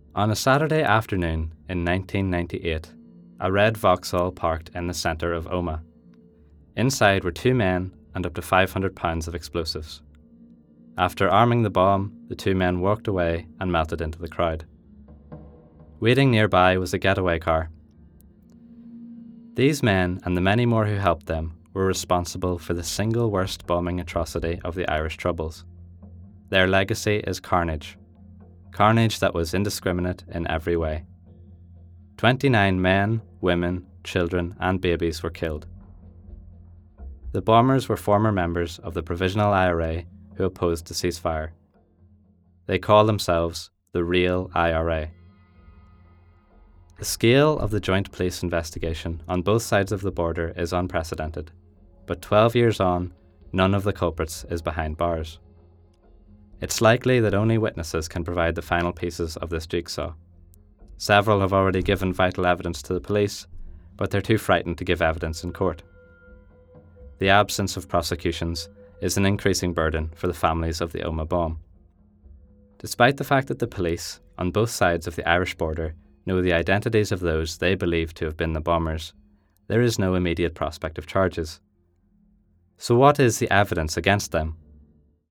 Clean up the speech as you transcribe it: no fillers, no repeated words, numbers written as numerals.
On a Saturday afternoon in 1998, a red Vauxhall parked in the centre of Omagh. Inside were two men and up to £500 of explosives. After arming the bomb, the two men walked away and melted into the crowd. Waiting nearby was a getaway car. These men, and the many more who helped them, were responsible for the single worst bombing atrocity of the Irish Troubles. Their legacy is carnage. Carnage that was indiscriminate in every way. 29 men, women, children, and babies were killed. The bombers were former members of the Provisional IRA who opposed the ceasefire. They call themselves the real IRA. The scale of the joint police investigation on both sides of the border is unprecedented, but 12 years on, none of the culprits is behind bars. It's likely that only witnesses can provide the final pieces of this jigsaw. Several have already given vital evidence to the police, but they're too frightened to give evidence in court. The absence of prosecutions is an increasing burden for the families of the Omagh bomb. Despite the fact that the police, on both sides of the Irish border, know the identities of those they believe to have been the bombers, there is no immediate prospect of charges. So what is the evidence against them?